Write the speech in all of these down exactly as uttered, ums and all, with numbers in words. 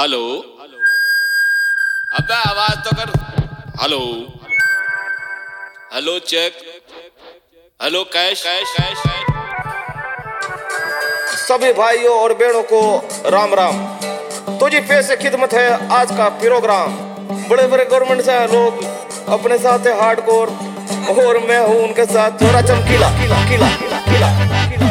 Hello, अबे आवाज तो कर। Hello hello check. Hello cash cash cash. सभी भाइयों और बहनों को राम राम। तुझी पे से खिदमत है आज का प्रोग्राम। बड़े बड़े गवर्नमेंट से लोग अपने साथ है हार्डकोर और मैं हूँ उनके साथ थोड़ा चमकीला किला किला किला किला।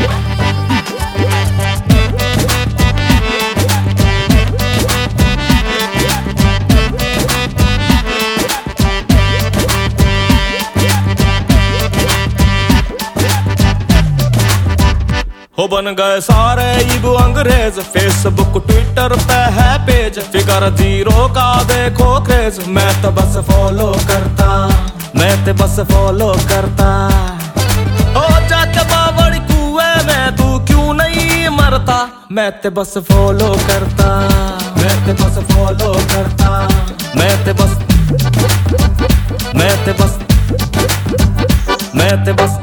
हो बन गए सारे इब अंग्रेज, फेसबुक ट्विटर पे है पेज, फिगर जीरो का देखो क्रेज। मैं तो बस फॉलो करता, मैं तो बस फॉलो करता। हो जाके बावड़ी कुएं में तू क्यों नहीं मरता, मैं तो बस फॉलो करता, मैं तो बस फॉलो करता। मैं तो बस मैं तो बस मैं तो बस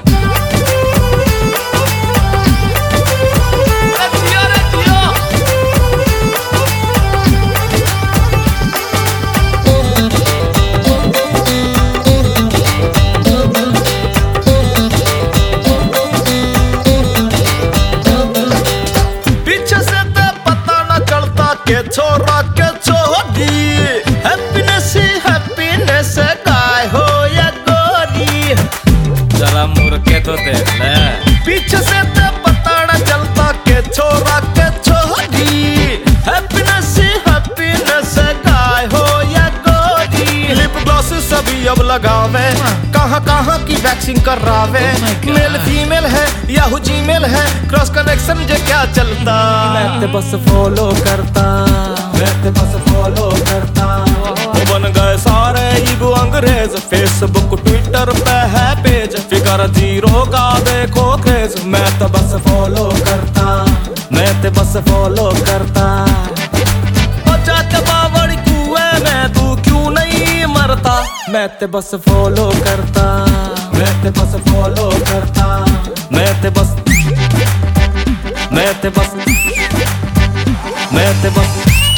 के छोरा के छोड़ी। हैप्पीनेस ही हैप्पीनेस गाय हो या गोरी, जरा मुर्के तो देख ले। पीछे से तो पता न चलता के छोरा के छोड़ी। हैप्पीनेस ही हैप्पीनेस गाय हो या गोरी। लिप ग्लॉस सभी अब लगावे, कहाँ कहाँ की वैक्सिंग करावे। मेल फीमेल है याहू जीमेल है, क्रॉस कनेक्शन जे क्या चलता। मैं तो बस फॉलो करता, मैं तो बस फॉलो करता। वो बन गए सारे इब अंग्रेज, फेसबुक ट्विटर पे है पेज, फिगर जीरो का देखो क्रेज। मैं तो बस फॉलो करता, मैं तो बस फॉलो करता। और जाके बावड़ी कुएं में तू क्यों नहीं मरता, मैं तो बस फॉलो करता, मैं तो बस फॉलो करता। मैं तो बस मैं तो बस मैं तो बस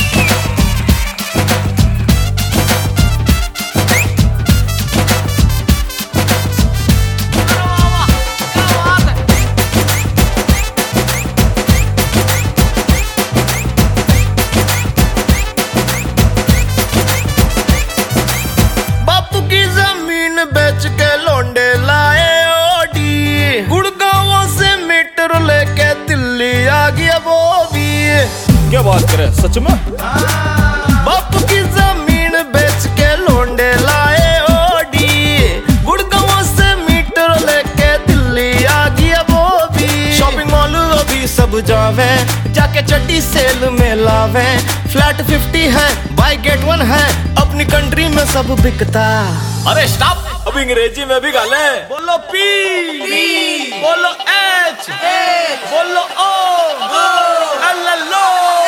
बापू की जमीन बेच के लौंडे लाए ओडी, गुड़गांव से मीटर लेके दिल्ली आ गया वो भी। क्या बात करे सच में? बापू की जमीन बेच के लौंडे लाए ओडी, गुड़गांव से मीटर लेके दिल्ली आ गया वो भी। शॉपिंग मॉल अभी सब जावे, जाके चड्डी सेल में लावे। फ्लैट फिफ्टी है बाय गेट वन है, अपनी कंट्री में सब बिकता। अरे स्टॉप, अब अंग्रेजी में भी गाले। बोलो पी, पी बोलो एच, बोलो ओ, एल एल ओ।